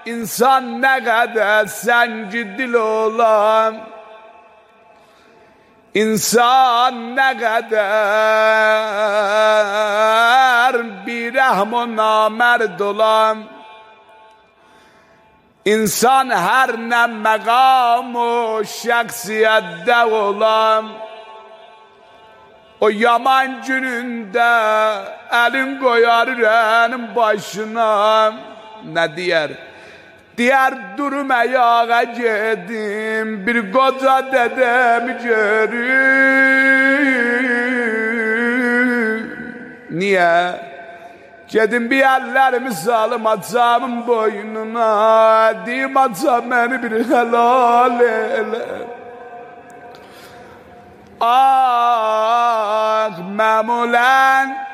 insan ne kadar senci dil olan, insan ne kadar bir rahm namerd olan, insan her ne mekam o şahsiyette olan, o yaman gününde elin koyar yüreğinin başına. Ne diyer? Diğer durmaya gedim, bir koca dedemi görüm. Niye? Gedim bir ellerimi salım atamın boynuna, diyeyim atam beni bir helal eyle. Ah memulen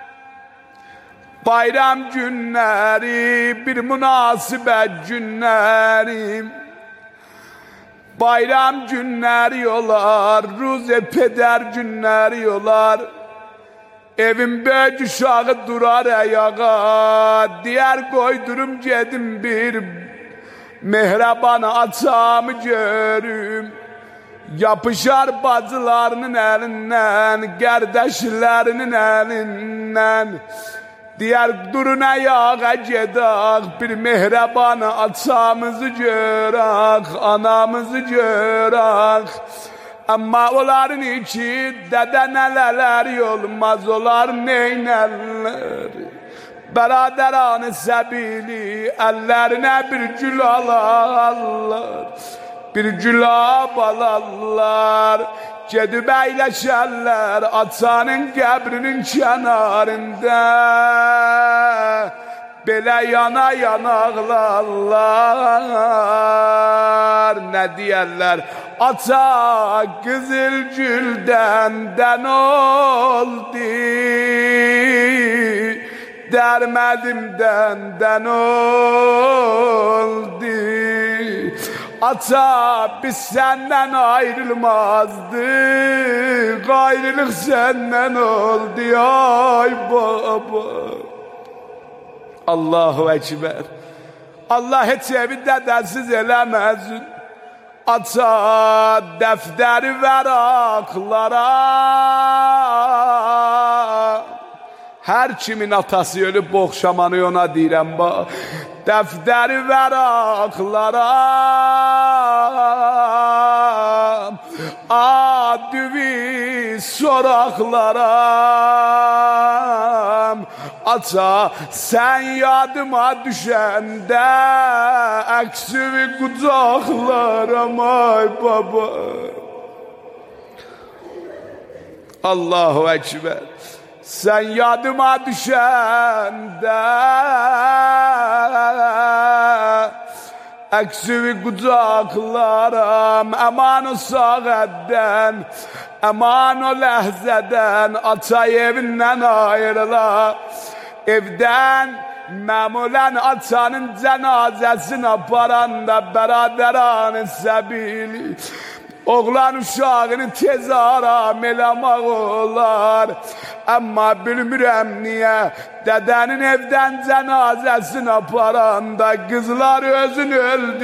bayram günleri, bir münasebet günleri, bayram günleri olar, ruze peder günleri olar. Evin böcü uşağı durar ayağa, diğer koydurum gedim bir mehrabanı atamı görüm. Yapışar bacılarının elinden, kardeşlerinin elinden. Diğer durun ayağa gedak, bir mehrabanı atamızı görək, anamızı görək. Ama onların içi dede neler olmaz, onlar neyneler. Beraderan sebili ellerine bir gül alarlar, bir gülab alarlar. Gedib əyləşərlər atanın qəbrinin kənarında, belə yana yana ağlarlar. Nə deyərlər? Ata qızıl güldən oldu, dərmədimdən oldu. Ata biz senden ayrılmazdık, ayrılık senden oldu ay baba. Allahu Ekber. Allah hiç evi dedesiz eləməz. Ata dəftəri vəraqlara, her kimin atası ölüb boğşamanı ona deyirəm bax. Dəftəri vəraqlara, adüvi soraqlara. Ata sen yadıma düşəndə əksüvi qucaqlaram ay baba. Allahu Ekber. Sen yadıma düşəndə əksüvi qucaqlaram. Əman o sağəddən, əman o ləhzədən, ata evindən ayrıla. Evdən məmulən atanın cənazəsini aparanda beraderanın səbili. Oğlan uşağını tez aram eləmək olar. Amma bilmirəm niyə dədənin evdən cənazəsini aparanda qızlar özünü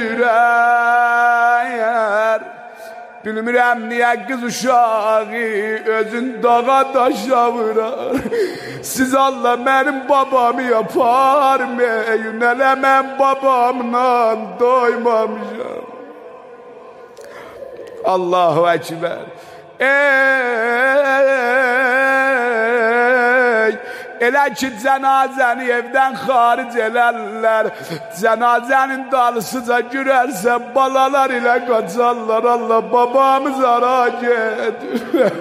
öldürər. Bilmirəm niyə qız uşağı özün dağa daşa vurar. Siz Allah mənim babamı yaparmayın, elə mən babamla doymamışam. Allahu Ekber. Ey, elə ki cənazəni evdən xaric elərlər, cənazənin dalısıca girərsə balalar ilə qaçarlar. Allah babamız ara gedir.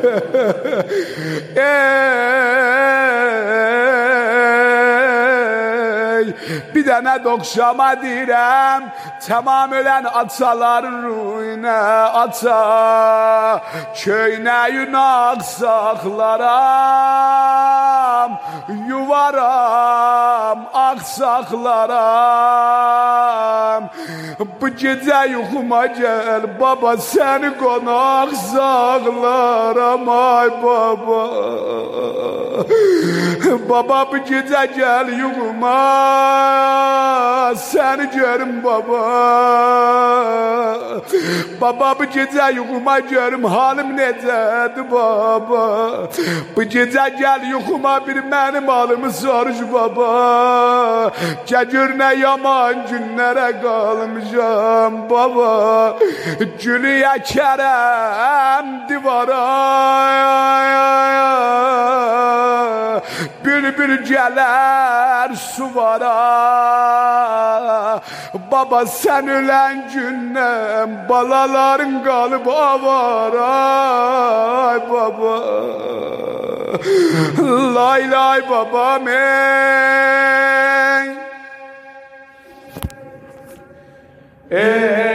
Ey, bir dənə doxşama deyirəm, tamam ölən ataların ruhuna. Ata köynəyin ağsaqlaram, yuvaram ağsaqlaram. bu gece yuxuma gel baba, seni konak sağlaram ay baba. Baba bu gece gel yuxuma, seni görüm baba. Baba bu gece yuxuma görüm, halim necədir baba. Bu gece gel yuxuma, bir mənim halımı soruş baba. Gör nə yaman günlərə qalmışam baba. Gülüyə kərəm divara, bülbül gələr suvara. Baba sən ölən gündən balaların qalıb avara ay baba. Lay lay babam ey.